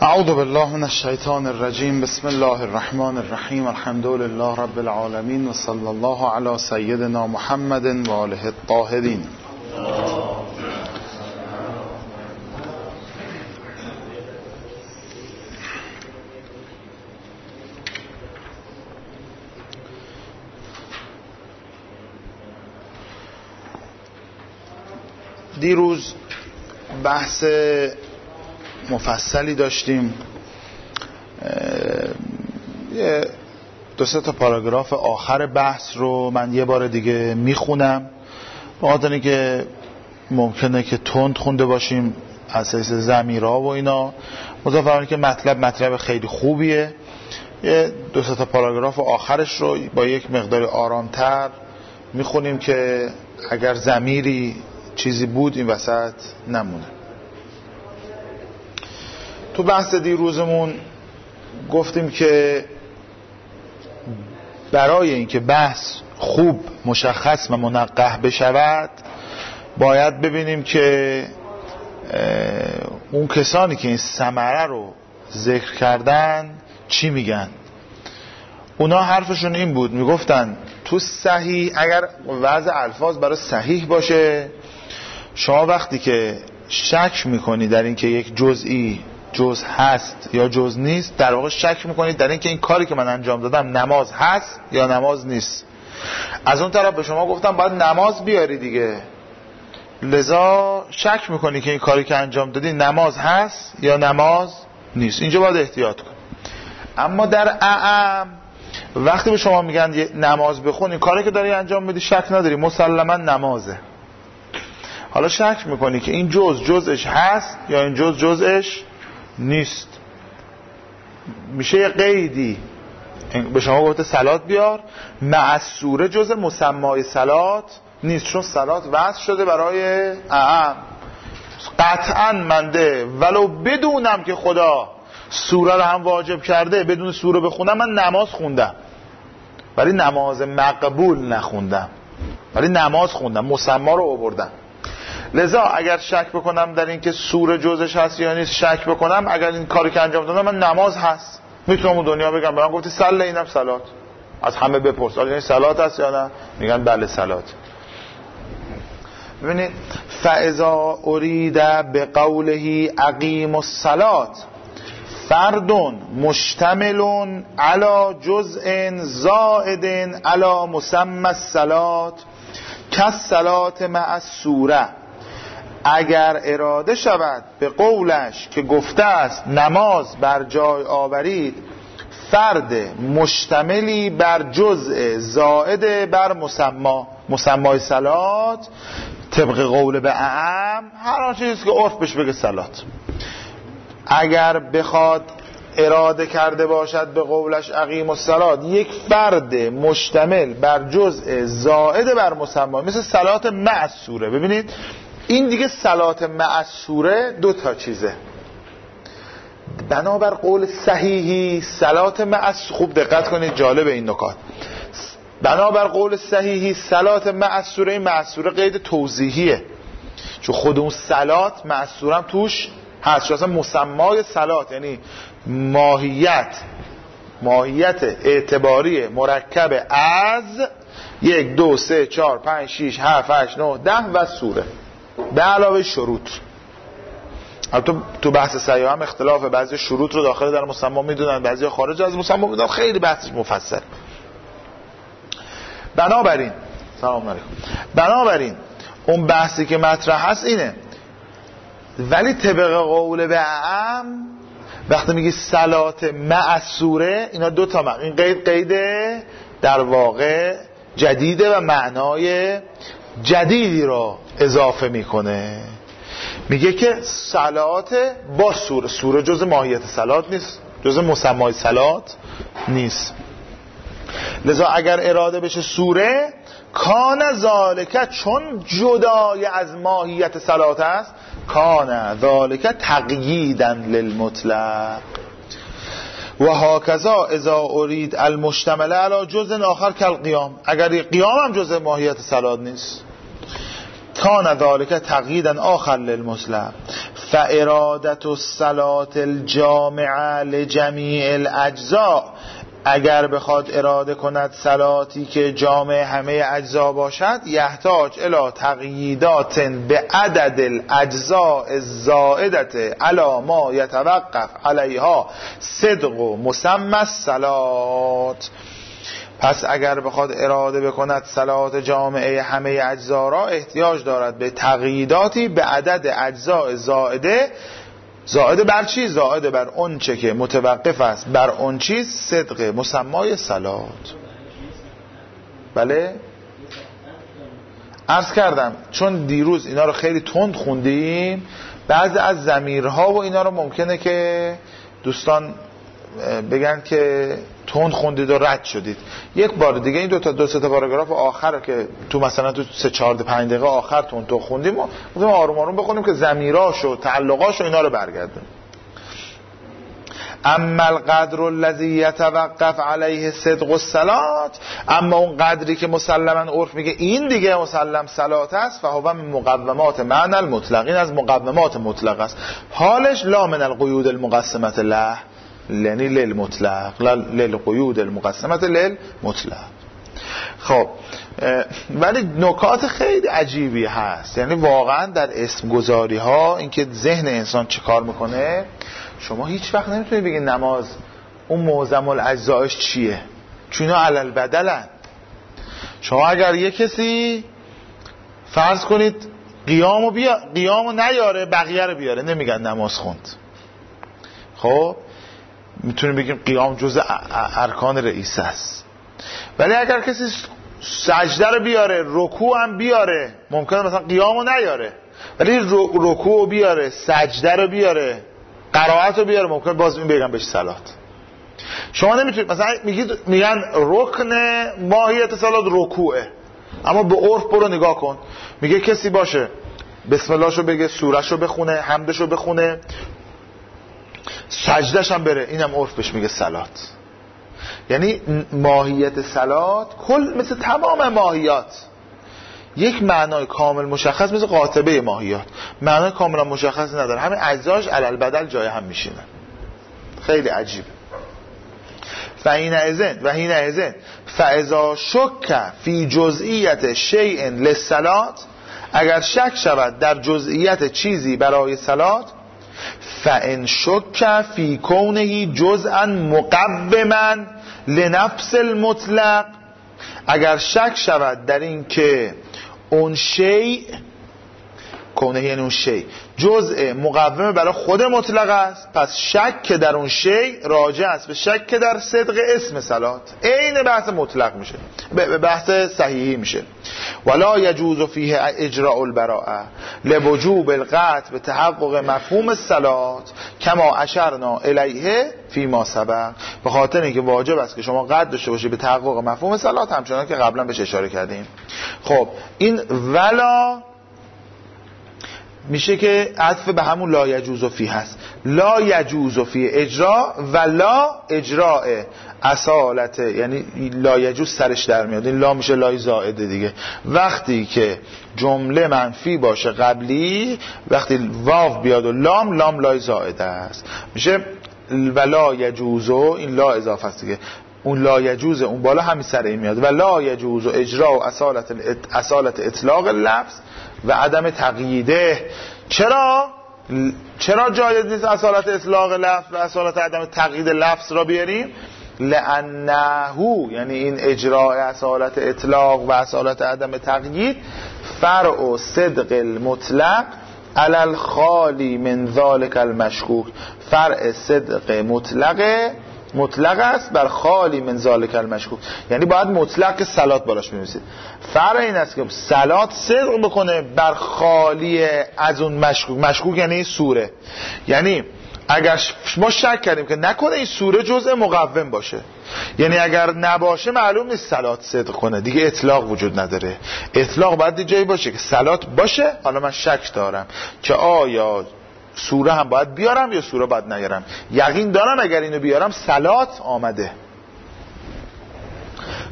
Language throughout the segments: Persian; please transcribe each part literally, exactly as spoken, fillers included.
اعوذ بالله من الشیطان الرجیم. بسم الله الرحمن الرحیم. الحمد لله رب العالمین و صلی الله علی سیدنا محمد و آله الطاهرین. دیروز بحث مفصلی داشتیم. یه دو سه تا پاراگراف آخر بحث رو من یه بار دیگه میخونم، با خاطر اینکه ممکنه که تند خونده باشیم از حیث ضمیرها و اینا، مضافاً که مطلب مطلب خیلی خوبیه. یه دو سه تا پاراگراف آخرش رو با یک مقدار آرامتر میخونیم که اگر ضمیری چیزی بود این وسط نمونه. تو بحث دیروزمون گفتیم که برای اینکه بحث خوب مشخص و منقح بشود باید ببینیم که اون کسانی که این ثمره رو ذکر کردن چی میگن. اونا حرفشون این بود، میگفتن تو صحیح اگر وضع الفاظ برای صحیح باشه، شما وقتی که شک میکنی در اینکه یک جزئی جز هست یا جز نیست، در واقع شک میکنید در اینکه این کاری که من انجام دادم نماز هست یا نماز نیست. از اون طرف به شما گفتم باید نماز بیاری دیگه، لذا شک میکنی که این کاری که انجام دادی نماز هست یا نماز نیست. اینجا باید احتیاط کن. اما در اعم وقتی به شما میگن نماز بخون، این کاری که داری انجام میدی شک نداری مسلما نمازه. حالا شک میکنی که این جز جزش هست یا این جز جزش نیست، میشه یه قیدی. به شما گفته صلات بیار، معصوره جز مسمای صلات نیست، چون صلات وضع شده برای اعم. قطعا منده ولو بدونم که خدا سوره رو هم واجب کرده، بدون سوره بخونم من نماز خوندم، ولی نماز مقبول نخوندم، ولی نماز خوندم، مسما رو آوردم. لذا اگر شک بکنم در این که سوره جزش هست یا نیست، شک بکنم اگر این کاری که انجام دادم من نماز هست، میتونم اون دنیا بگم به من گفتی صلی، اینم صلات. از همه بپرس آیا این صلات هست یا نه، میگن بله صلات. ببینید فاذا اريد بقوله اقیم الصلاه فرد مشتمل على جزء زائد على مسمى الصلاه کالصلاه مع السوره، اگر اراده شود به قولش که گفته است نماز بر جای آورید، فرد مشتملی بر جزء زائد بر مسما مسمای صلات، طبق قول به اعم هر آن چیزی که عرف بهش بگه صلات، اگر بخواد اراده کرده باشد به قولش اقیم الصلات، یک فرد مشتمل بر جزء زائد بر مسما، مثل صلات معصوره. ببینید این دیگه صلات معصوره دو تا چیزه. بنابر قول صحیحی صلات معصوره، خوب دقت کنید جالب این نکات، بنابر قول صحیحی صلات معصوره، معصوره قید توضیحیه، چون خود اون صلات معصوره هم توش هست، چون اصلا مسمای صلات یعنی ماهیت ماهیت اعتباری مرکب از یک دو سه چهار پنج شیش هفت هشت نه ده و سوره به علاوه شروط. البته تو بحث صحیح هم اختلاف، بعضی شروط رو داخل در مسما میدونن، بعضی خارج از مسما میدونن، خیلی بحثش مفصل. بنابراین سلام علیکم بنابراین اون بحثی که مطرح هست اینه، ولی طبق قول به اعم وقتی میگی صلات معصوره، اینا دو تا معنی، این قید قید در واقع جدیده و معنای جدیدی رو اضافه میکنه. میگه که صلات با سوره، سوره جز ماهیت صلات نیست، جز مسمای صلات نیست. لذا اگر اراده بشه سوره، کان ذالک، چون جدای از ماهیت صلات است، کان ذالک تقییدا للمطلق و هاکذا اذا اريد المشتمل على جزء آخر کالقیام، اگر قیام هم جزء ماهیت صلات نیست، کان ذالک تقییدا آخر للمطلق فارادت الصلاة الجامعه لجمیع الاجزاء، اگر بخواد اراده کند صلاتی که جامع همه اجزا باشد، یحتاج الی تقییدات به عدد الاجزاء الزائدة علی ما یتوقف علیها صدق و مسمى الصلات. پس اگر بخواد اراده بکند صلات جامعه همه اجزا را، احتیاج دارد به تقییداتی به عدد اجزاء زائده. زائده بر چی؟ زائده بر اون چه که متوقف است بر اون چیز صدق مسمای صلات. بله عرض کردم چون دیروز اینا رو خیلی تند خوندیم، بعضی از ضمیرها و اینا رو ممکنه که دوستان بگن که تند خوندید و رد شدید. یک بار دیگه این دو تا دو سه تا پاراگراف آخر که تو مثلا تو سه چهار پنج دقیقه آخر تون تو خوندیم و گفتم آروم آروم بخونیم که ضمیراش و تعلقاش و اینا رو برگردونیم. اما القدر الذی یتوقف علیه صدق الصلات، اما اون قدری که مسلما عرف میگه این دیگه مسلم صلات است، فهو من مقومات معنی المطلق، این از مقومات مطلق است. حالش لا من القیود المقسمه له، یعنی للمطلق، لا للقیود المقسمه للمطلق. خب ولی نکات خیلی عجیبی هست، یعنی واقعا در اسم گذاری ها اینکه ذهن انسان چه کار میکنه. شما هیچ وقت نمیتونید بگید نماز اون معظم الاجزاش چیه، چون اینا علل بدلن. شما اگر یه کسی فرض کنید قیامو بیا قیامو نیاره بقیه رو بیاره، نمیگن نماز خوند. خب میتونیم بگیم قیام جزء ارکان رئیس است. ولی اگر کسی سجده رو بیاره، رکوع هم بیاره، ممکنه مثلا قیامو نیاره ولی رکوع بیاره، سجده رو بیاره، قرائت رو بیاره، ممکنه باز این بگم بهش صلات. شما نمیتونید مثلا میگید میگن رکن ماهیت صلات رکوعه، اما به عرف برو نگاه کن، میگه کسی باشه بسم الله شو بگه، سوره شو بخونه، حمدشو بخونه، سجدش هم بره، اینم عرف بهش میگه صلات. یعنی ماهیت صلات کل مثل تمام ماهیات یک معنای کامل مشخص، مثل قاطبه ماهیات معنای کاملا مشخص نداره، همین اجزاش علل بدل جای هم میشینن. خیلی عجیبه. فحین اذن و حین اذن فاذا شک فی جزئیت شیء للصلات، اگر شک شود در جزئیت چیزی برای صلات، فان شک فی کونه جزءا مقوما لنفس المطلق، اگر شک شود در این که اون شیء، کونه یعنی اون شیء جزء مقوم برای خود مطلق است، پس شک که در اون شیء راجع است به شک که در صدق اسم صلات، عین بحث مطلق میشه، به بحث صحیحی میشه. ولا یجوز فیه اجراء البراءه لوجوب القطع به تحقق مفهوم الصلات کما اشرنا الیه فیما سبق، به خاطر اینکه واجب است که شما قطع داشته باشید به تحقق مفهوم صلات، همچنان که قبلا بهش اشاره کردیم. خب این ولا میشه که عطف به همون لا یجوز فی هست، لا یجوز فی اجرا و لا اجراء اصالت، یعنی لا یجوز سرش در میاد، این لا میشه لای زائده دیگه. وقتی که جمله منفی باشه قبلی، وقتی واو بیاد و لام، لام لای زائده است، میشه و لا یجوزو، این لا اضافه است دیگه، اون لا یجوز اون بالا همین سر این میاد، و لا یجوز اجرا و اصالت اصالت اطلاق لفظ و عدم تقییده. چرا چرا جایز نیست اصالت اطلاق لفظ و اصالت عدم تقیید لفظ را بیاریم؟ لانه، یعنی این اجراء اصالت اطلاق و اصالت عدم تقیید فرع صدق المطلق علی الخالی من ذلک المشکوک، فرع صدق مطلق مطلق است بر خالی من ذالک المشکوک، یعنی باید مطلق صلات بالاش بنویسید. فرع این است که صلات صدق بکنه بر خالی از اون مشکوک. مشکوک یعنی سوره، یعنی اگر ما شک کردیم که نکنه این سوره جزء مقوم باشه، یعنی اگر نباشه معلوم نیست صلات صدق کنه دیگه، اطلاق وجود نداره. اطلاق باید جایی باشه که صلات باشه. حالا من شک دارم که آیا سوره هم باید بیارم یا سوره باید نیارم، یقین دارم اگر اینو بیارم صلات آمده.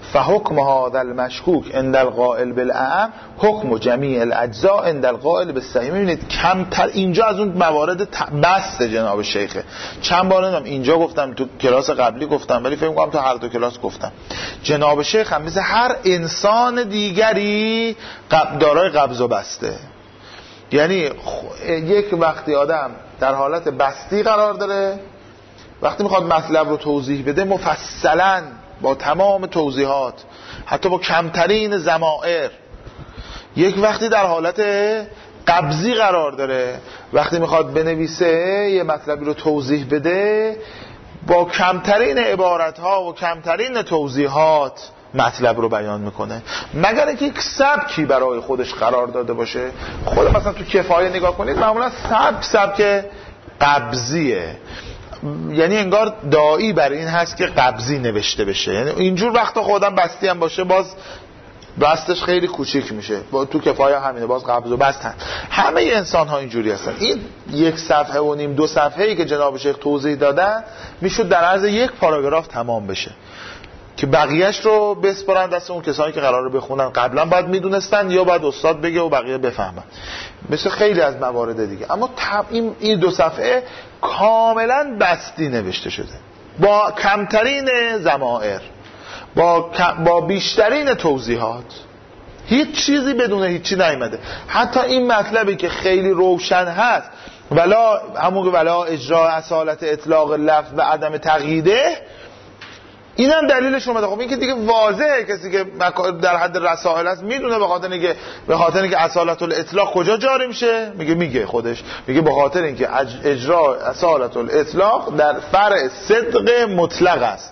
فحکم هذا المشکوک عند القائل بالاعم حکم جمیع الاجزاء عند القائل بالصحیح. میبینید کمتر اینجا از اون موارد بست جناب شیخه. چند بار نمیدونم اینجا گفتم، تو کلاس قبلی گفتم، ولی فکر می‌کنم تو هر دو کلاس گفتم. جناب شیخ هم مثل هر انسان دیگری دارای قبض و بسته. یعنی یک وقتی آدم در حالت بستی قرار داره، وقتی میخواد مطلب رو توضیح بده مفصلاً با تمام توضیحات، حتی با کمترین ضمائر. یک وقتی در حالت قبضی قرار داره، وقتی میخواد بنویسه یه مطلبی رو توضیح بده با کمترین عبارتها و کمترین توضیحات مطلب رو بیان میکنه، مگر اینکه یک سبکی برای خودش قرار داده باشه. خود مثلا تو کفایه نگاه کنید، معمولا سبک سبک قبضیه، یعنی انگار داعی بر این هست که قبضی نوشته بشه. یعنی اینجور وقتا خودم بستی هم باشه باز بستش خیلی کوچیک میشه. با تو کفایه همینه، باز قبض و بست هم. همه انسان ها اینجوری هستن. این یک صفحه و نیم دو صفحه ای که جناب شیخ توضیح دادن میشد در عرض یک پاراگراف تمام بشه که بقیهش رو بسپارن دست اون کسانی که قراره بخونن. قبلا باید میدونستن یا باید استاد بگه و بقیه بفهمن، مثل خیلی از موارد دیگه. اما این این دو صفحه کاملا بستی نوشته شده با کمترین ضمائر، با با بیشترین توضیحات، هیچ چیزی بدون هیچی نیامده. حتی این مطلبی که خیلی روشن هست، ولا همون ولا اجرا اصالت اطلاق لفظ و عدم تقییده، این هم دلیلش اومده. خب این که دیگه واضحه، کسی که در حد رسائل است میدونه. به خاطر اینکه به خاطر اینکه اصالت الاطلاق کجا جاری میشه، میگه میگه خودش میگه به خاطر اینکه اجرا اصالت الاطلاق در فرع صدق مطلق است،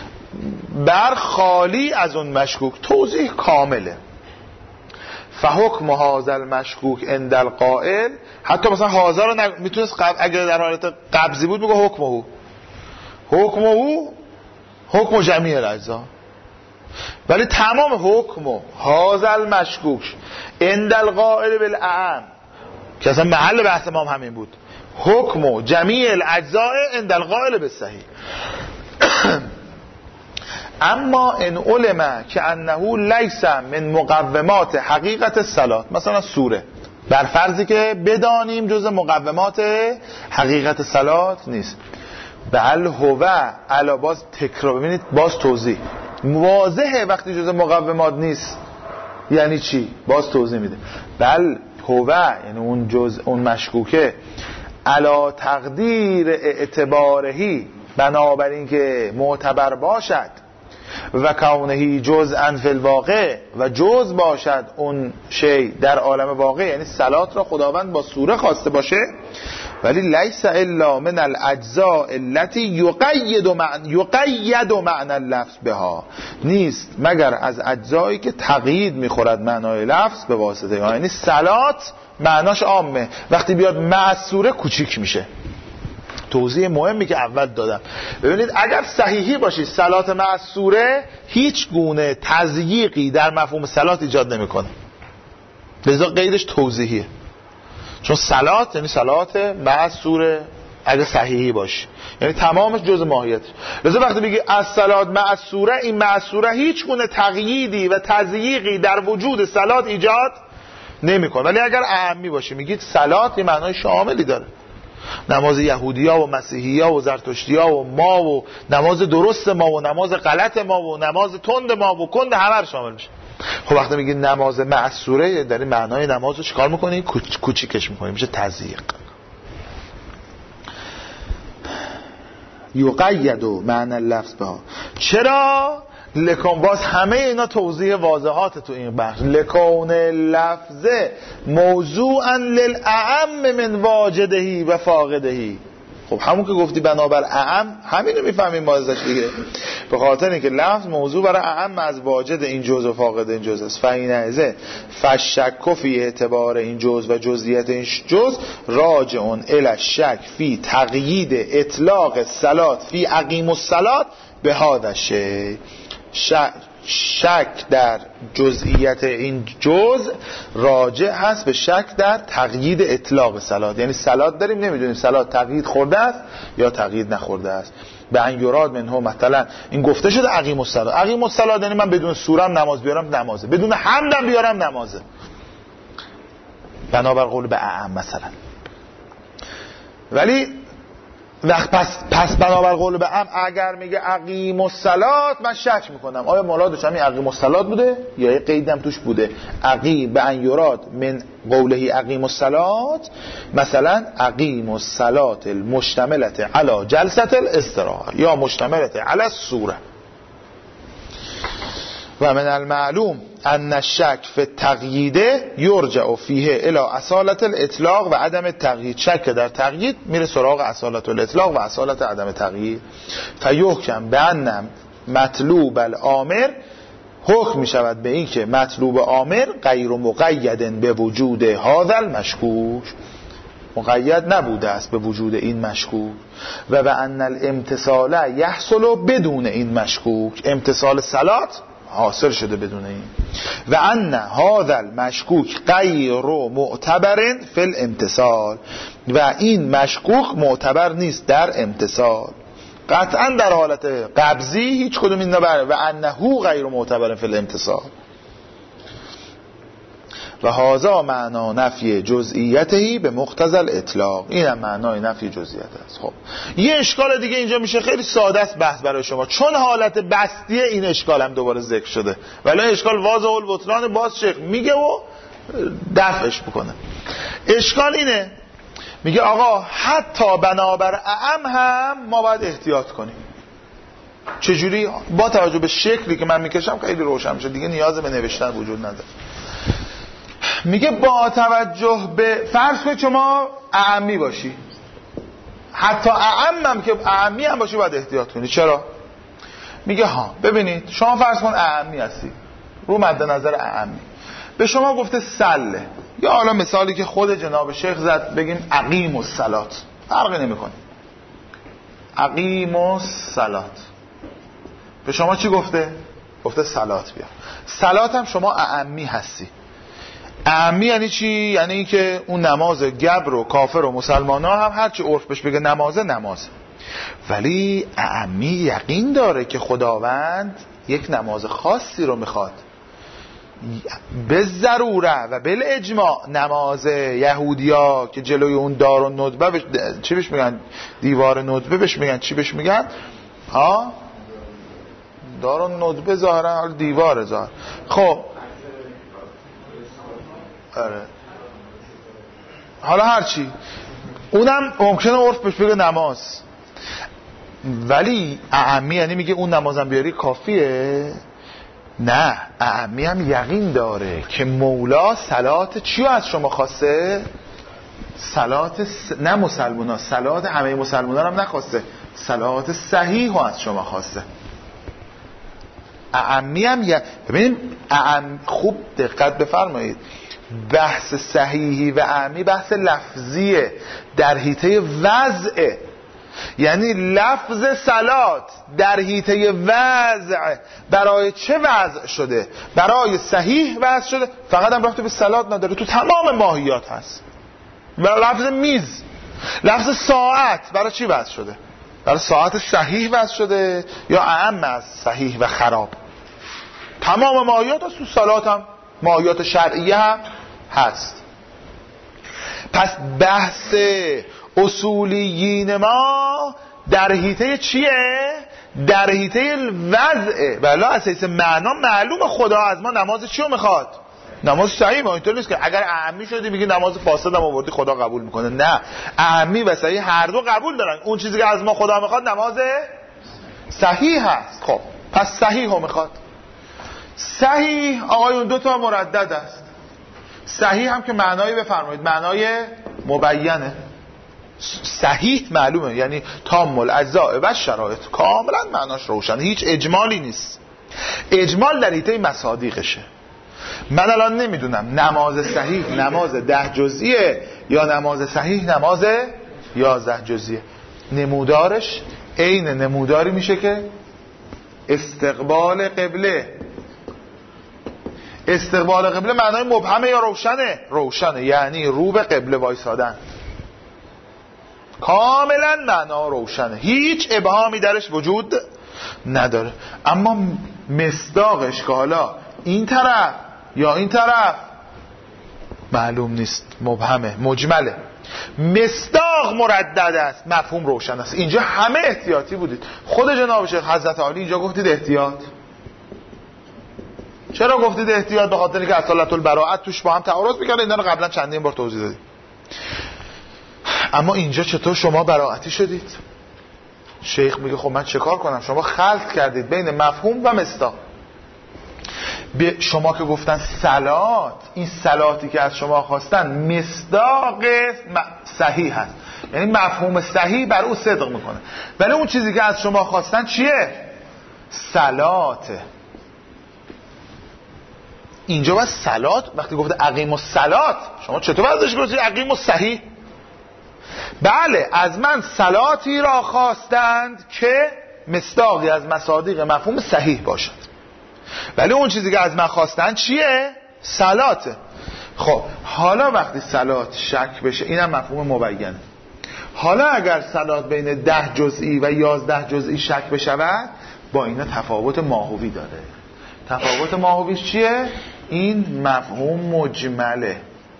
بر خالی از اون مشکوک. توضیح کامله. فحکم هذا المشکوک عند القائل، حتی مثلا هذا رو نگ... میتونست قب... اگر در حالت قبضی بود میگه حکمه حکمه حکم جمیع الاجزا، ولی تمام حکم هذا المشکوک عند القائل بالاعم که اصلا محل بحث ما هم همین بود، حکم جمیع الاجزاء عند القائل بالصحیح. اما ان علم که انه لیس من مقومات حقیقت الصلاة، مثلا سوره، بر فرضی که بدانیم جز مقومات حقیقت صلات نیست، بل هو علا، باز تکرار، ببینید باز توضیح واضحه وقتی جز مقومات نیست یعنی چی، باز توضیح میده. بل هو یعنی اون جز اون مشکوکه علا تقدیر اعتبارهی، بنابراین که معتبر باشد، و کونهی جزءا فی الواقع، و جز باشد اون شی در عالم واقع، یعنی صلات را خداوند با سوره خواسته باشه، ولی لیس الا من الاجزاء التي یقید معنی یقید معنی اللفظ بها، نیست مگر از اجزایی که تقیید میخورد معنای لفظ به واسطه، یعنی صلات معناش عامه، وقتی بیاد مع سوره کوچیک میشه. توضیح مهمی که اول دادم، ببینید اگر صحیحی باشی صلات مع سوره هیچ گونه تضییقی در مفهوم صلات ایجاد نمیکنه، لذا غیرش توضیحیه، چون صلات یعنی صلات مع سوره اگر صحیحی باشه، یعنی تمامش جز ماهیتش. لذا وقتی بگی الصلات مع سوره، این مع سوره هیچ گونه تقییدی و تضییقی در وجود صلات ایجاد نمیکنه. ولی اگر اعمی باشه میگید صلات یه معنای شاملی داره، نماز یهودیا و مسیحیا و زرتشتیا و ما و نماز درست ما و نماز غلط ما و نماز تند ما و کند همه رو شامل میشه. خب وقتی میگی نماز معصوره، در این معنای نماز رو چیکار میکنی؟ کوچیکش میکنی، میشه تضییق. یقید معنی اللفظ بها. چرا؟ لکن، باز همه اینا توضیح واضحات تو این بخش. لکون لفظ موضوعا للاعم من واجدهی و فاقدهی. خب همون که گفتی بنابر اعم، همین رو میفهمیم ما ازش دیگه، به خاطر اینکه لفظ موضوع برای اعم از واجد این جز و فاقد این جز است. فینعزه فشک فی اعتبار این جز و جزئیت این جز راجعون الی الشک فی تقیید اطلاق صلات فی اقیم الصلات به هذا الشیء. شک در جزئیت این جزء راجع هست به شک در تقیید اطلاق صلات. یعنی صلات داریم نمیدونیم صلات تقیید خورده است یا تقیید نخورده است. به ان یراد منه مثلا این گفته شده اقیم الصلاه، اقیم الصلاه یعنی من بدون سورم نماز بیارم نمازه، بدون حمدم بیارم نمازه، بنابر قول به اعم مثلا. ولی وقت پس پس بنابر قول به اعم اگر میگه اقیم الصلاه من شک میکنم آیا مرادش همین اقیم الصلاه بوده یا یه قیدم توش بوده. اقیم به ان یراد من قوله اقیم الصلاه مثلا اقیم الصلاه المشتمله علی جلسه الاستراحه یا مشتمله علی السوره. و من المعلوم ان الشک فی التقیید یرجع فیه الی اصالت الاطلاق و عدم التقیید. شک در تقیید میره سراغ اصالت الاطلاق و اصالت عدم تقیید. فیحکم بان مطلوب الامر، حکم میشود به این که مطلوب امر غیر مقید به وجود هذا المشکوک، مقید نبوده است به وجود این مشکوک. و به ان الامتصال یحصل بدون این مشکوک، امتصال صلات حاصل شده بدون این. و ان هذا المشکوک غیر معتبر فی الامتصال، و این مشکوک معتبر نیست در امتصال. قطعا در حالت قبضی هیچ کدوم این نبره. و انه غیر معتبر فی الامتصال و هذا معنا نفی جزئیته به مقتضی الاطلاق. این هم معنای نفی جزئیت است. خب یه اشکال دیگه اینجا میشه، خیلی ساده است بحث برای شما، چون حالت بسطی این اشکال هم دوباره ذکر شده ولی اشکال واضح البطلان، باز شیخ میگه و دفعش بکنه. اشکال اینه، میگه آقا حتی بنابر اعم هم ما باید احتیاط کنیم. چجوری؟ با توجه به شکلی که من میکشم خیلی روشن میشه دیگه، نیاز به نوشتن وجود نداره. میگه با توجه به فرض کنید شما اعمی باشی، حتی اعم هم که اعمی هم باشی باید احتیاط کنی. چرا؟ میگه ها ببینید شما فرض کن اعمی هستی، رو مد نظر اعمی به شما گفته سله، یا حالا مثالی که خود جناب شیخ زد بگیم اقیم الصلاه، فرقی نمیکنه، اقیم الصلاه به شما چی گفته؟ گفته صلات بیا. صلات هم شما اعمی هستی. اعمی یعنی چی؟ یعنی این که اون نماز گبر و کافر و مسلمان ها هم هرچی عرف بهش بگه نمازه نمازه، ولی اعمی یقین داره که خداوند یک نماز خاصی رو میخواد. به ضروره و بل اجماع نماز یهودیا که جلوی اون دار و ندبه بش... چی بهش میگن؟ دیوار ندبه بهش میگن. چی بهش میگن؟ ها؟ دار و ندبه ظاهرا دیوار ظاهر. خب آره حالا هرچی اونم ممکنه عرف بهش بگه نماز، ولی اعمی یعنی میگه اون نمازم بیاری کافیه؟ نه، اعمی هم یقین داره که مولا صلات چیو از شما خواسته؟ صلات س... نه مسلمان ها، صلات همه مسلمان ها هم نخواسته، صلات صحیح ها از شما خواسته. اعمی هم ی... ببینیم اعم... خوب دقت بفرمایید، بحث صحیحی و اعمی بحث لفظیه در حیطه وضعه، یعنی لفظ صلات در حیطه وضع برای چه وضع شده؟ برای صحیح وضع شده، فقط هم رفته به صلات نداره، تو تمام ماهیات هست. و لفظ میز، لفظ ساعت برای چی وضع شده؟ برای ساعت صحیح وضع شده یا اعم از صحیح و خراب؟ تمام ماهیات هست، تو صلات هم ماهیات شرعیه هم هست. پس بحث اصولیین ما در حیطه چیه؟ در حیطه وضعه. بلا اساس معنا معلوم خدا از ما نماز چیو میخواد؟ نماز صحیح. ما اینطور نیست که اگر اعمی شدی میگی نماز فاسد هم آوردی خدا قبول میکنه. نه، اعمی و صحیح هر دو قبول دارن. اون چیزی که از ما خدا میخواد نماز صحیح هست. خب پس صحیح هم میخواد. صحیح آقایون دو تا مردد است. صحیح هم که معنایی بفرمایید، معنای مبینه. صحیح معلومه یعنی تام الاجزاء و شرایط، کاملا معناش روشنه، هیچ اجمالی نیست. اجمال در حیطه مصادیقشه. من الان نمیدونم نماز صحیح نماز ده جزئیه یا نماز صحیح نماز یازده جزئیه. نمودارش عین نموداری میشه که استقبال قبله استقبال قبله معنای مبهمه یا روشنه؟ روشنه، یعنی رو به قبله وایسادن، کاملا معنا روشنه، هیچ ابهامی درش وجود نداره. اما مصداقش که حالا این طرف یا این طرف معلوم نیست، مبهمه، مجمله. مصداق مردد است، مفهوم روشن است. اینجا همه احتیاطی بودید. خود جناب شیخ حضرت عالی اینجا گفتید احتیاط. چرا گفتید احتیاط؟ به خاطر اینکه اصالت البراءت توش با هم تعارض میکنه. اینا رو قبلا چندین بار توضیح دادیم. اما اینجا چطور شما براءتی شدید؟ شیخ میگه خب من چه کار کنم؟ شما خلط کردید بین مفهوم و مصداق. به شما که گفتن صلات، این صلاتی که از شما خواستن مصداق صحیح هست، یعنی مفهوم صحیح بر او صدق میکنه. ولی اون چیزی که از شما خواستن چیه؟ صلاته. اینجا باید صلات، وقتی گفته اقیم الصلات، شما چطور ازش گفتید اقیم الصحیح؟ بله، از من صلاتی را خواستند که مصداقی از مصادیق مفهوم صحیح باشد. ولی اون چیزی که از من خواستن چیه؟ صلاته. خب حالا وقتی صلات شک بشه، اینم مفهوم مبینه. حالا اگر صلات بین ده جزئی و یازده جزئی شک بشود، با اینا تفاوت ماهوی داره. تفاوت ماهویش چیه؟ این مفهوم مجمله.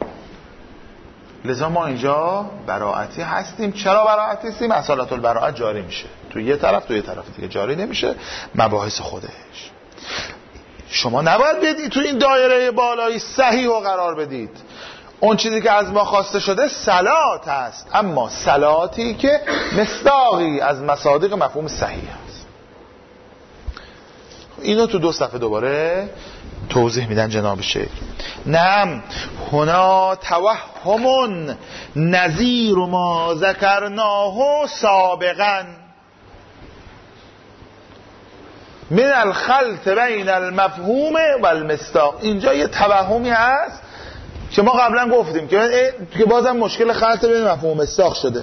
لذا ما اینجا براءتی هستیم. چرا براءتی هستیم؟ اصالت البراءت جاری میشه تو یه طرف، تو یه طرف دیگه جاری نمیشه. مباحث خودش. شما نباید بدید تو این دایره بالایی صحیح و قرار بدید. اون چیزی که از ما خواسته شده صلات هست، اما صلاتی که مصداقی از مصادیق مفهوم صحیح هست. اینو تو دو صفحه دوباره توضیح میدن جناب شیخ. نعم هنا توهم نظیر ما ذکرناه سابقا من الخلط بین المفهوم و المصداق. اینجا یه توهمی هست که ما قبلا گفتیم که که بازم مشکل خلط بین مفهوم و مصداق شده.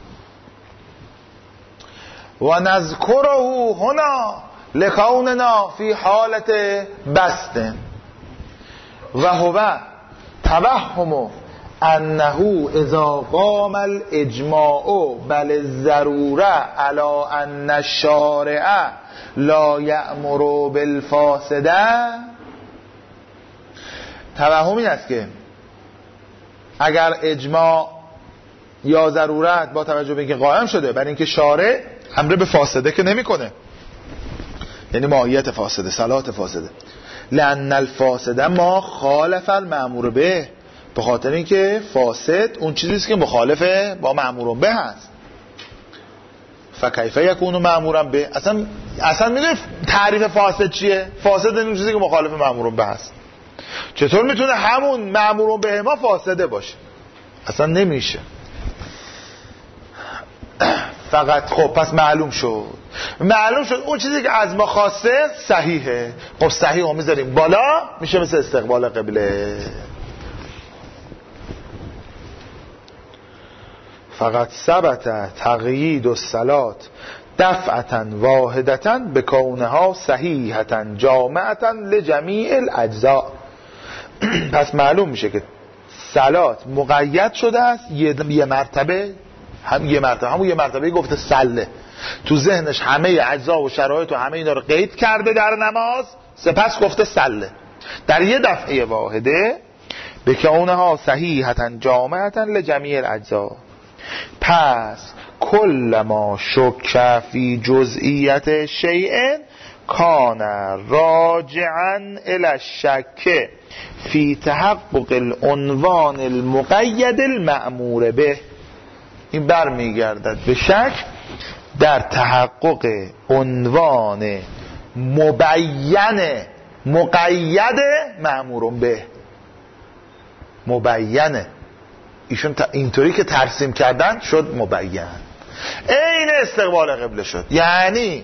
و نذکره هنا لکوننا فی حالت بسط و هو توهم انه اذا قام الاجماع بل الضروره علی ان الشارع لا یأمر بالفاسده. توهم این است که اگر اجماع یا ضرورت با توجه به اینکه قائم شده برای اینکه شارع امر به فاسده که نمیکنه، یعنی ماهیت فاسده، صلات فاسده، لأن الفاسده ما خالف المأمور به، به خاطر اینکه فاسد اون چیزی است که مخالفه با مأمور به هست. فکیف یکون مأمورا به، اصلا اصلا میدونی تعریف فاسد چیه؟ فاسد اون چیزی که مخالف مأمور به هست. چطور میتونه همون مأمور به ما فاسده باشه؟ اصلا نمیشه. فقط خب پس معلوم شد معلوم شد اون چیزی که از ما خواسته صحیحه. خب صحیح رو میذاریم بالا، میشه مثل استقبال قبله. فقط ثبت تقیید الصلات دفعتا واحدتا به کونها صحیحتا جامعتا لجمیع الاجزاء. پس معلوم میشه که صلات مقید شده است یه مرتبه، هم یه مرتبه همون یه مرتبه گفته سله، تو ذهنش همه اجزا و شرایط و همه اینا رو قید کرده در نماز، سپس گفته سله در یه دفعه واحده به کونها صحیحتا جامعتا لجمیع الاجزاء. پس کل ما شک فی جزئیت شیء کان راجعا الی الشک فی تحقق العنوان المقید المأمور به. این برمیگردد به شک در تحقق عنوان مبین مقید مأمور به. مبینه ایشون اینطوری که ترسیم کردن شد مبین، این استقبال قبله شد. یعنی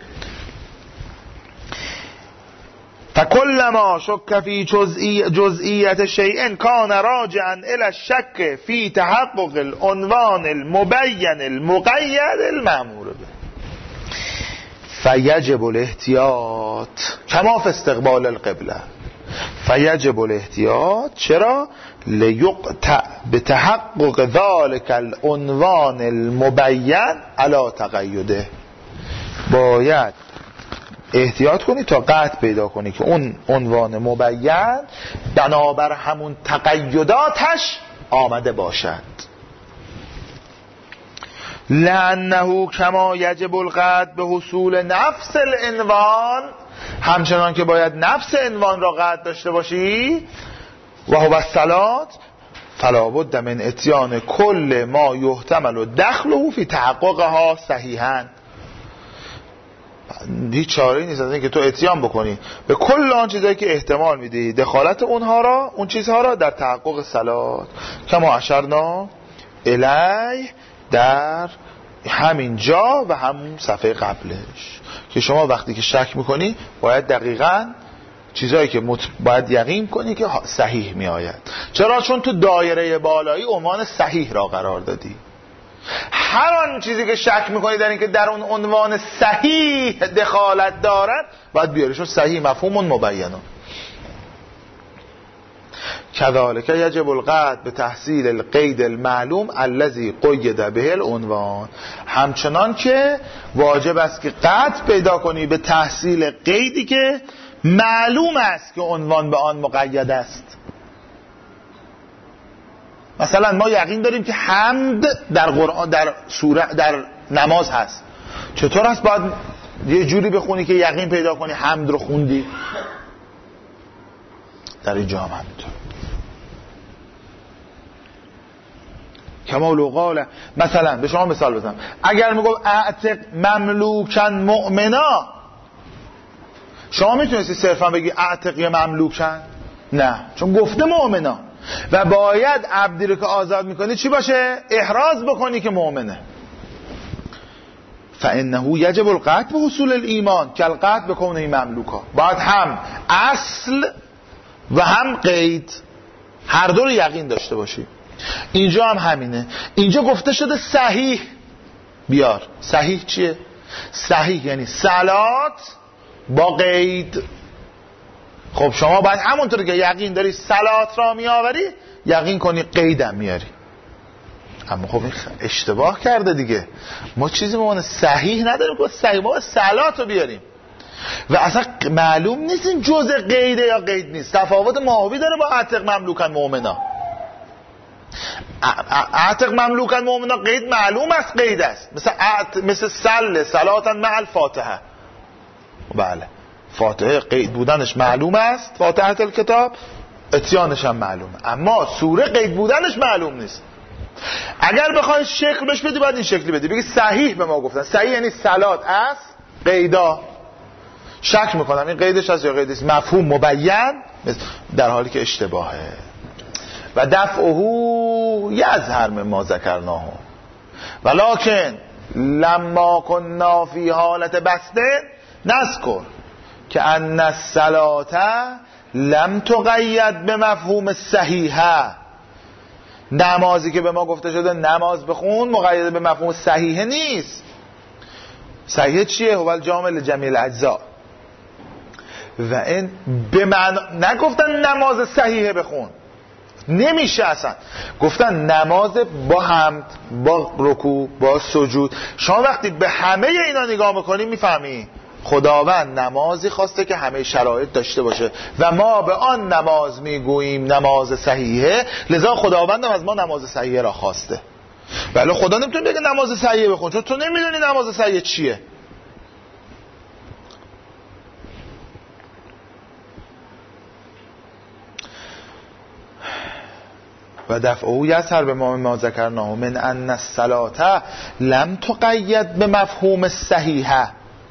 فکل ما شک فی جزئی جزئیت شیء کان راجعا الی الشک فی تحقق العنوان المبین المقید المأمور به فیجب الاحتیاط کما فی استقبال القبله. فیجب الاحتیاط. چرا؟ لیقطع بتحقق ذلك العنوان المبین علی تقیده. باید احتیاط کنی تا قطع پیدا کنی که اون عنوان مبین بنابر همون تقیداتش آمده باشد. لأنه کما یجب القطع به حصول نفس العنوان، همچنان که باید نفس عنوان را قطع داشته باشی، و هو الصلاة، فلا بد من اتیان کل ما یحتمل دخله فی تحققها صحیحا. هیچ چاره‌ای نیست از اینکه تو اتیان بکنی به کل آن چیزایی که احتمال میدی دخالت اونها را، اون چیزها را در تحقق صلات، کما اشرنا الی، در همین جا و همون صفحه قبلش، که شما وقتی که شک میکنی باید دقیقاً چیزایی که مت... باید یقین کنی که صحیح میآید. چرا؟ چون تو دایره بالایی عنوان صحیح را قرار دادی. هر آن چیزی که شک میکنی در این که در اون عنوان صحیح دخالت دارد باید بیاری، چون صحیح مفهوم مبینه. کذالک یجب القطع به تحصیل القید المعلوم الذی قید به العنوان. همچنان که واجب است که قطع پیدا کنی به تحصیل قیدی که معلوم است که عنوان به آن مقید است. مثلا ما یقین داریم که حمد در قرآن، در سوره، در نماز هست. چطور هست باید یه جوری بخونی که یقین پیدا کنی حمد رو خوندی؟ در اینجا هم همینطور. کما لو قال، مثلا به شما مثال بزنم، اگر میگم اعتق مملوکن مؤمنا، شما میتونستی صرفا بگی اعتق یا مملوکن؟ نه، چون گفته مؤمنا و باید عبدی رو که آزاد میکنی چی باشه؟ احراز بکنی که مؤمنه. فانه یجب القطع به حصول الایمان که القطع بکنه مملوکا. باید هم اصل و هم قید هر دو رو یقین داشته باشی. اینجا هم همینه. اینجا گفته شده صحیح بیار. صحیح چیه؟ صحیح یعنی صلات با قید. خب شما باید همونطور که یقین داری صلات را میآوری یقین کنی قیدم میاری. اما خب این اشتباه کرده دیگه. ما چیزی به عنوان صحیح نداریم که صحیح ما صلات رو بیاریم و اصلا معلوم نیست این جزء قیده یا قید نیست. تفاوت ماهوی داره با اعتق مملوکن مؤمنا. اعتق مملوکن مؤمنا قید معلوم است، قید است، مثل مثل سل صلاتن مع الفاتحه. بله، فاتحه قید بودنش معلوم است، فاتحه الکتاب، اتیانش هم معلومه، اما سوره قید بودنش معلوم نیست. اگر بخوای شکل بهش بدی باید این شکلی بدی، بگی صحیح به ما گفتن. صحیح یعنی صلات است، قیدا شک میکنم این قیدش هست یا قیدش، مفهوم مبین، در حالی که اشتباهه. و دفعه یظهر مما ذکرناه ولکن لما کنا فی حالت بسته نذکر که ان الصلاة لم تقید به مفهوم صحیحه. نمازی که به ما گفته شده نماز بخون مقید به مفهوم صحیحه نیست. صحیحه چیه؟ هو الجامع لجمیع الاجزاء. و این به معنی نگفتن نماز صحیحه بخون، نمیشه اصلا. گفتن نماز با حمد، با رکوع، با سجود. شما وقتی به همه اینا نگاه میکنی میفهمی خداوند نمازی خواسته که همه شرایط داشته باشه و ما به آن نماز میگوییم نماز صحیحه، لذا خداوند هم از ما نماز صحیحه را خواسته. ولی خدا نمیتونه بگه نماز صحیحه بخون، چون تو نمیدونی نماز صحیحه چیه. و دفعه یظهر به ما ما ذکرناه من ان الصلاة لم تقید به مفهوم صحیحه.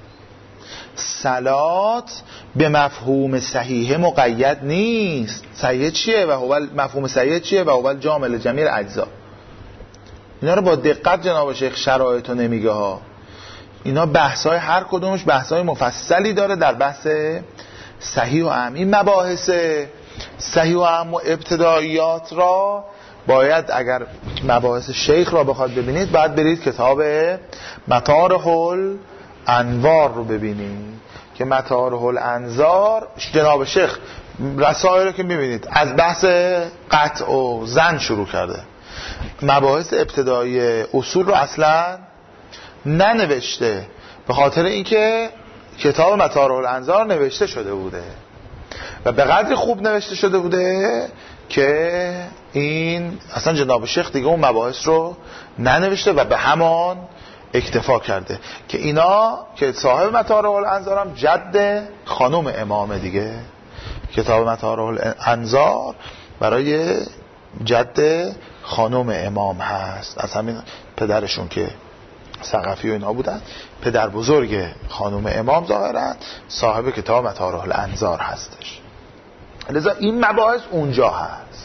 صلات به مفهوم صحیحه مقید نیست. صحیحه چیه و هو مفهوم صحیحه چیه و هو الجامع لجمیع الاجزاء. اینا رو با دقت جناب شیخ شرایطو نمیگه ها. اینا بحث‌های هر کدومش بحث‌های مفصلی داره در بحث صحیح و اعم. این مباحث صحیح و اعم و ابتداییات را باید اگر مباحث شیخ را بخواد ببینید باید برید کتاب مطارح الانوار رو ببینید که مطارح الانظار جناب شیخ رسائل رو که میبینید از بحث قطع و زن شروع کرده، مباحث ابتدایی اصول رو اصلا ننوشته، به خاطر اینکه کتاب مطارح الانظار نوشته شده بوده و به قدری خوب نوشته شده بوده که این اصلا جناب شیخ دیگه اون مباحث رو ننوشته و به همان اکتفا کرده که اینا که صاحب مطارح الانظار هم جد خانم امامه دیگه. کتاب مطارح الانظار برای جد خانم امام هست، از همین پدرشون که ثقفی و اینا بودن، پدر بزرگ خانم امام ظاهرا صاحب کتاب مطارح الانظار هستش. لذا این مباحث اونجا هست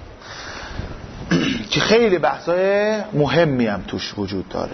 که خیلی بحثای مهمی هم توش وجود داره.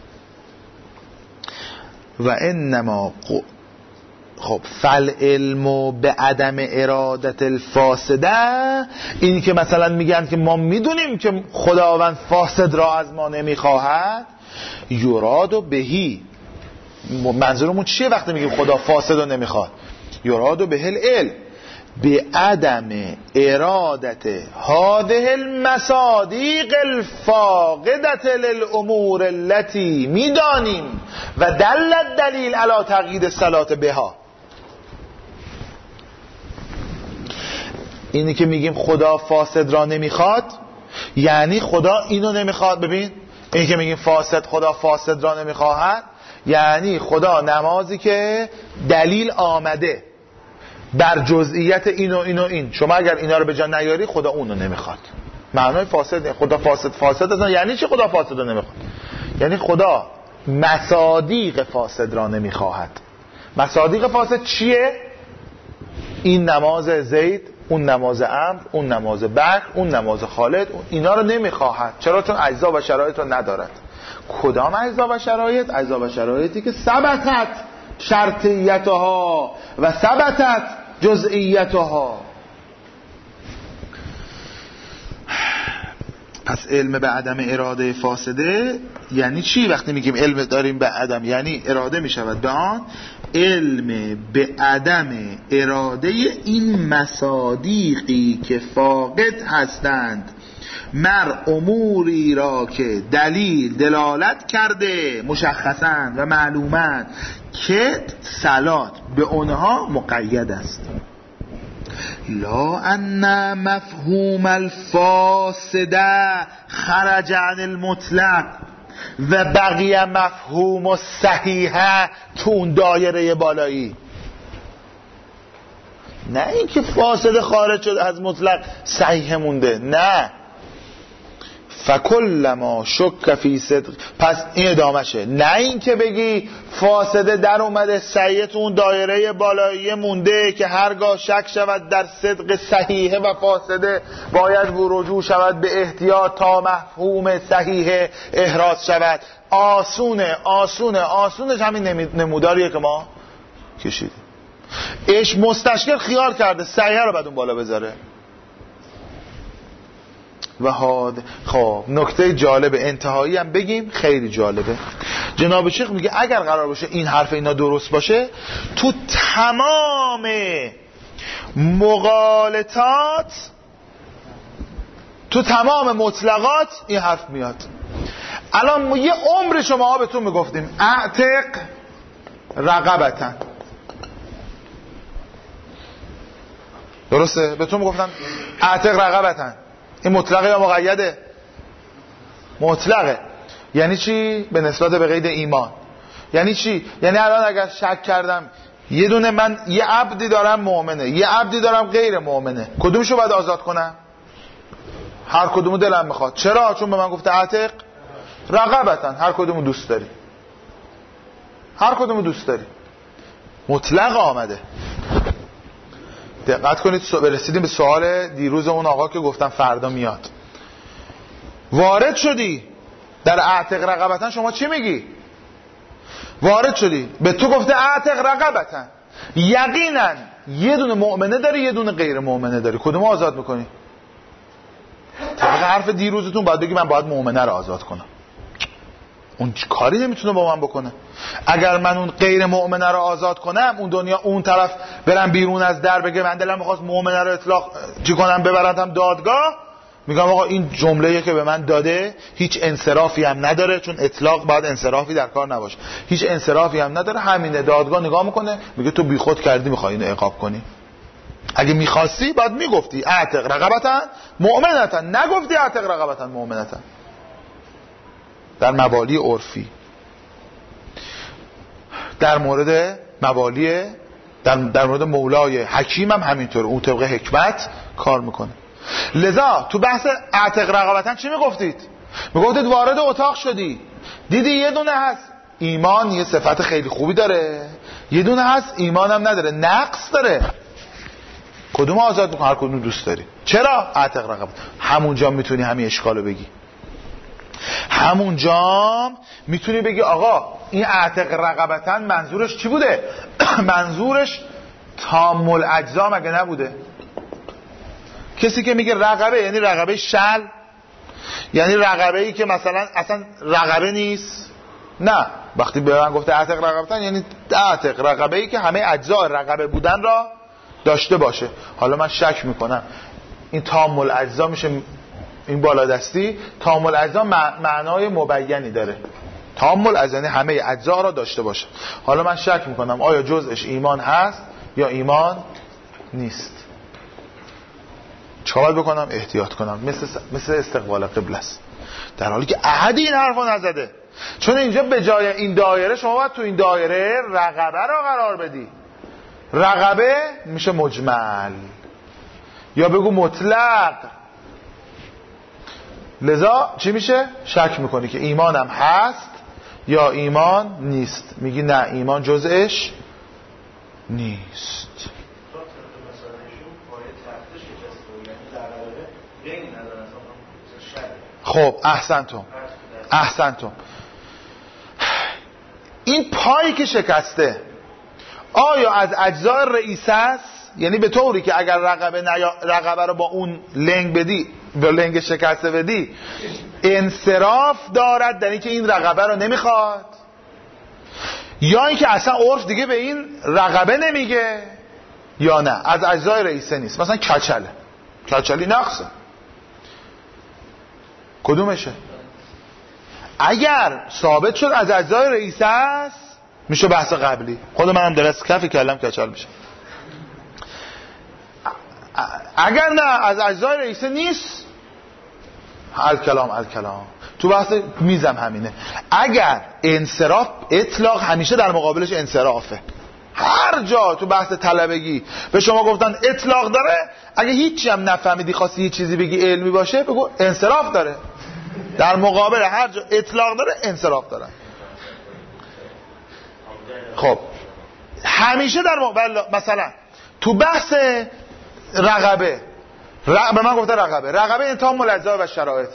و انما ق... خب فالعلم به عدم ارادت الفاسده، این که مثلا میگن که ما میدونیم که خداوند فاسد را از ما نمیخواهد، یراد و بهی، منظورمون چیه وقتی میگیم خدا فاسد رو نمیخواد؟ یراد و بهل علم به عدم ارادت هذه المصادیق الفاقدت للامور التي میدانیم و دلت دلیل علی تقیید الصلاة بها. اینی که میگیم خدا فاسد را نمیخواد یعنی خدا اینو نمیخواد. ببین اینی که میگیم فاسد، خدا فاسد را نمیخواهد یعنی خدا نمازی که دلیل آمده بر جزئیت این و این و این، شما اگر اینا رو به جا نیاری خدا اونو نمیخواد. معنای فاسد خدا فاسد فاسد اصلا یعنی چی؟ خدا فاسد رو نمیخواد یعنی خدا مصادیق فاسد را نمیخواهد. مصادیق فاسد چیه؟ این نماز زید، اون نماز عمرو، اون نماز بکر، اون نماز خالد، اینا رو نمیخواهد. چرا؟ چون اجزا و شرایط رو ندارد. کدام اجزا و شرایط؟ اجزا و شرایطی که ثبتت شرطیتها و ثبتت جزئیتها. پس علم به عدم اراده فاسده یعنی چی؟ وقتی میگیم علم داریم به عدم یعنی اراده میشود به آن، علم به عدم اراده این مصادیقی که فاقد هستند مر اموری را که دلیل دلالت کرده مشخصاً و معلوماً که صلات به اونها مقید است. لا ان مفهوم الفاسده خرج عن المطلق و بقیه مفهوم الصحیحه تو اون دایره بالایی. نه اینکه فاسد خارج شد از مطلق صحیح مونده، نه. فکلما شک فی صدق، پس این ادامشه. نه این که بگی فاسده در اومده صحیح تو اون دایره بالایی مونده که هرگاه شک شود در صدق صحیحه و فاسده باید رجوع شود به احتیاط تا مفهوم صحیحه احراز شود. آسونه آسونه آسونش همین نموداریه که ما کشیدیم. اش مستشکل خیال کرده صحیحه رو بعد اون بالا بذاره. و هاد خب نکته جالب انتهایی هم بگیم، خیلی جالبه. جناب شیخ میگه اگر قرار باشه این حرف اینا درست باشه تو تمام مغالطات، تو تمام مطلقات این حرف میاد. الان ما یه عمر شما بهتون میگفتیم اعتق رقبتا، درسته؟ بهتون میگفتم اعتق رقبتا. این مطلقه یا مقیده؟ مطلقه. یعنی چی؟ به نسبت به قید ایمان. یعنی چی؟ یعنی الان اگر شک کردم یه دونه من یه عبدی دارم مؤمنه، یه عبدی دارم غیر مؤمنه، کدومشو باید آزاد کنم؟ هر کدومو دلم میخواد. چرا؟ چون به من گفته اعتق رقبتا، هر کدومو دوست داری، هر کدومو دوست داری. مطلق آمده. دقت کنید، رسیدیم به سوال دیروز اون آقا که گفتم فردا میاد. وارد شدی در اعتق رقبتا، شما چی میگی؟ وارد شدی به تو گفته اعتق رقبتا، یقینا یه دونه مؤمنه داری یه دونه غیر مؤمنه داری، کدوم آزاد میکنی؟ طبق حرف دیروزتون باید بگی من باید مؤمنه رو آزاد کنم. اون کاری نمیتونه با من بکنه. اگر من اون غیر مؤمنه رو آزاد کنم، اون دنیا اون طرف برم بیرون از در بگه من دلم می‌خواست مؤمنه رو اطلاق چی کنم ببرندم دادگاه، میگم آقا این جمله‌ای که به من داده هیچ انصرافی هم نداره، چون اطلاق باید انصرافی در کار نباشه، هیچ انصرافی هم نداره، همینه. دادگاه نگاه میکنه میگه تو بیخود کردی میخوای اینو عقاب کنی. اگه میخواستی باید میگفتی اعتق رقبتا مؤمنتا، نگفتی اعتق رقبتا مؤمنتا. در موالی عرفی، در مورد موالی در, در مورد مولای حکیم هم همینطور، اون طبق حکمت کار میکنه. لذا تو بحث اعتق رقبتا چی میگفتید؟ میگفتید وارد اتاق شدی دیدی یه دونه هست ایمان یه صفت خیلی خوبی داره، یه دونه هست ایمان هم نداره، نقص داره، کدوم آزاد میکنه؟ هر کدوم دوست داری. چرا؟ اعتق رقبت. همونجا میتونی همین اشکالو بگی، همونجا میتونی بگی آقا این اعتق رقبتا منظورش چی بوده؟ منظورش تام الاجزا مگه نبوده؟ کسی که میگه رقبه یعنی رقبه شل، یعنی رقبه ای که مثلا اصلا رقبه نیست. نه، وقتی به من گفته اعتق رقبتن یعنی اعتق رقبه ای که همه اجزا رقبه بودن را داشته باشه. حالا من شک میکنم این تام الاجزا میشه این بالادستی، تام الاجزا معنای مبینی داره، تام الاجزا یعنی همه اجزا را داشته باشه. حالا من شک میکنم آیا جزءش ایمان هست یا ایمان نیست. چیکار بکنم؟ احتیاط کنم، مثل مثل استقبال قبله است، در حالی که احدی این حرفو نزده. چون اینجا به جای این دایره شما باید تو این دایره رقبه را قرار بدی. رقبه میشه مجمل یا بگو مطلق. لذا چی میشه؟ شک میکنی که ایمانم هست یا ایمان نیست. میگی نه ایمان جزءش نیست. خب احسنتم احسنتم. این پایی که شکسته آیا از اجزای رئیسه است؟ یعنی به طوری که اگر رقبه نیا... رقبه رو با اون لنگ بدی، با لنگ شکسته بدی، انصراف دارد در اینکه این رقبه رو نمیخواد، یا اینکه اصلا عرف دیگه به این رقبه نمیگه، یا نه از اجزای رئیسه نیست. مثلا کچله، کچلی نقصه، کدومشه؟ اگر ثابت شد از اجزای رئیسه است میشه بحث قبلی. خود منم درست کفی کلم کچل میشه. اگر نه از اجزای رئیسه نیست، الکلام الکلام تو بحث میزم همینه. اگر انصراف، اطلاق همیشه در مقابلش انصرافه. هر جا تو بحث طلبگی به شما گفتن اطلاق داره، اگه هیچی هم نفهمیدی خواستی یه چیزی بگی علمی باشه، بگو انصراف داره. در مقابل هر جا اطلاق داره انصراف داره. خب همیشه در مقابل، مثلا تو بحث رقبه رق... به من گفته رقبه رقبه انتهام ملزمه و شرایط.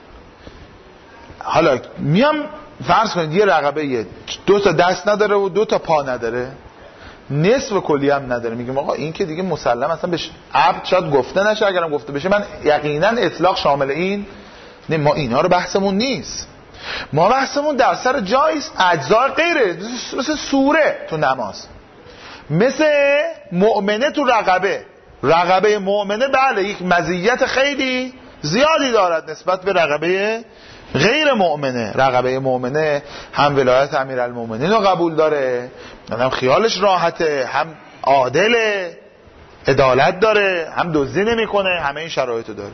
حالا میام فرض کنید یه رقبه یه دو تا دست نداره و دو تا پا نداره، نصف کلی هم نداره، میگیم آقا این که دیگه مسلم اصلا بهش عبد شاید گفته نشه، اگرم گفته بشه من یقینا اطلاق شامل این نه. ما اینا رو بحثمون نیست، ما بحثمون در سر جایست اجزا غیره، مثل سوره تو نماز، مثل مؤمنه تو رقبه. رقبه مؤمنه بله یک مزیت خیلی زیادی دارد نسبت به رقبه غیر مؤمنه. رقبه مؤمنه هم ولایت امیرالمومنین رو قبول داره، هم خیالش راحته، هم عادله، عدالت داره، هم دزدی نمیکنه، همه این شرایطو داره.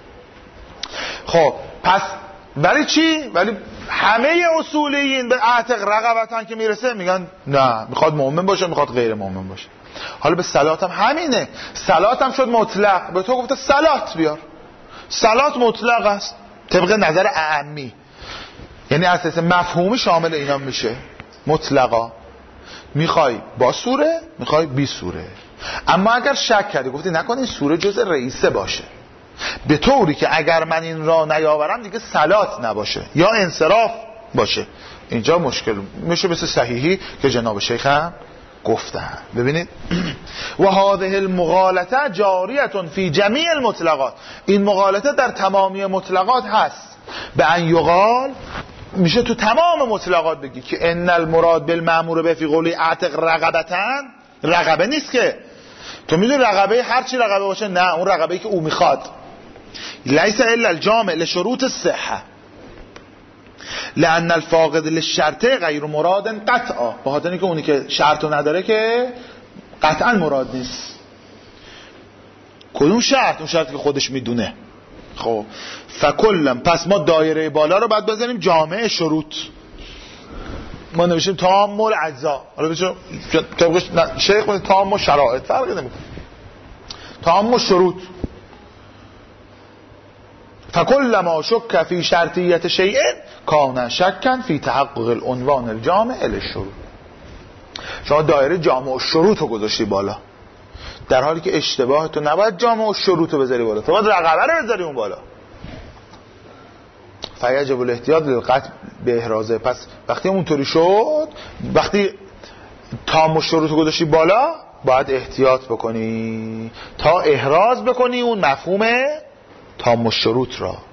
خب پس ولی چی؟ ولی همه اصولیین به اعتق رقبتن که میرسه میگن نه، میخواد مؤمن باشه، میخواد غیر مؤمن باشه. حالا به صلات هم همینه، صلات هم شد مطلق، به تو گفته صلات بیار، صلات مطلق است طبق نظر اعمی، یعنی اساس مفهومی شامل اینا میشه مطلقا. میخوای با سوره، میخوای بی سوره. اما اگر شک کردی گفتی نکن این سوره جزء رئیسه باشه، به طوری که اگر من این را نیاورم دیگه صلات نباشه یا انصراف باشه، اینجا مشکل میشه، مثل صحیحی که جناب شیخ هم گفتن. ببینید و هذه المغالطه جاریه فی جمیع المطلقات، این مغالطه در تمامی مطلقات هست. به ان یقال میشه تو تمام مطلقات بگی که ان المراد بالمأمور به فی قولی اعتق رقبتن، رقبه نیست که تو میدونی رقبه هر چی رقبه باشه، نه، اون رقبه‌ای که او میخواد. لیس الا الجامع لشروط الصحه لان الفاقد للشرط غیر مراد قطعا، به خاطر اینکه اونی که شرطو نداره که قطعا مراد نیست. کدوم شرط؟ اون شرطی که خودش میدونه. خب فکلم، پس ما دایره بالا رو باید بزنیم جامع شروط، ما نوشیم تامل اجزا، حالا بچه طبقش شیخ کنید تامل شرائط، فرقی نمیکنه، تامل شروط. فکلما شک فی شرطیت شیء کان شکا فی تحقق العنوان الجامع للشروط. شما دایره جامع الشروط رو گذاشتی بالا، در حالی که اشتباه تو نباید جامع الشروط رو بذاری بالا، تو باید رقبه رو بذاری اون بالا. فیجب الاحتیاط للقطع به احرازه. پس وقتی اونطوری شد، وقتی تام الشروط رو گذاشتی بالا، باید احتیاط بکنی تا احراز بکنی اون مفهوم تام الشروط را.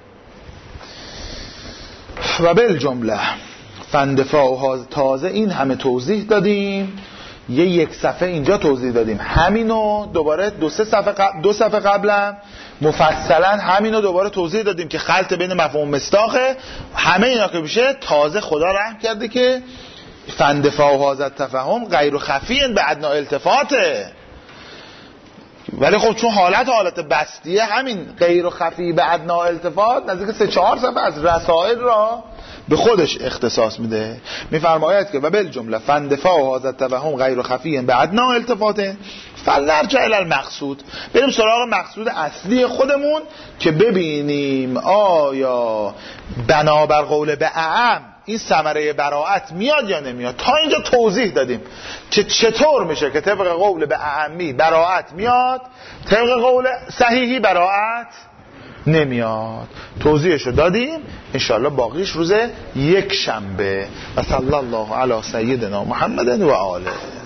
و بالجمله فندفاع تازه این همه توضیح دادیم، یه یک صفحه اینجا توضیح دادیم، همینو دوباره دو سه صفحه قبل دو صفحه قبلا مفصلا همینو دوباره توضیح دادیم که خلط بین مفهوم مصداقه. همه اینا که میشه تازه خدا رحم کرده که فندفاع و هذا التفهم غیر خفی به ادنا التفاته، ولی خب چون حالت حالت بستیه، همین غیر خفی به ادنا التفات نزدیک سه چهار صفحه از رسائل را به خودش اختصاص میده. میفرماید که و بالجمله فندفاع و هذا التفهم غیر خفی به ادنا التفاته فلنرجع الی المقصود. بریم سراغ مقصود اصلی خودمون که ببینیم آیا بنابر قول به اعم این ثمره براءت میاد یا نمیاد. تا اینجا توضیح دادیم که چطور میشه که طبق قول به اعمی براءت میاد، طبق قول صحیحی براءت نمیاد. توضیحشو دادیم، انشاءالله باقیش روز یک شنبه. و صلی الله علی سیدنا محمد و آله.